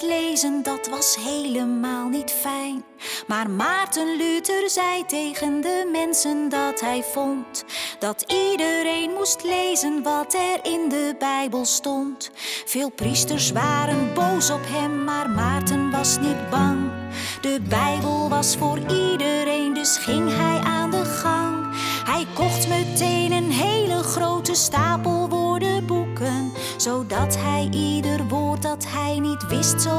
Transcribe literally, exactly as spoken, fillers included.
Lezen, dat was helemaal niet fijn. Maar Maarten Luther zei tegen de mensen dat hij vond dat iedereen moest lezen wat er in de Bijbel stond. Veel priesters waren boos op hem, maar Maarten was niet bang. De Bijbel was voor iedereen, dus ging hij aan de gang. Hij kocht meteen een hele grote stapel woordenboeken, zodat hij ieder woord dat hij niet wist zo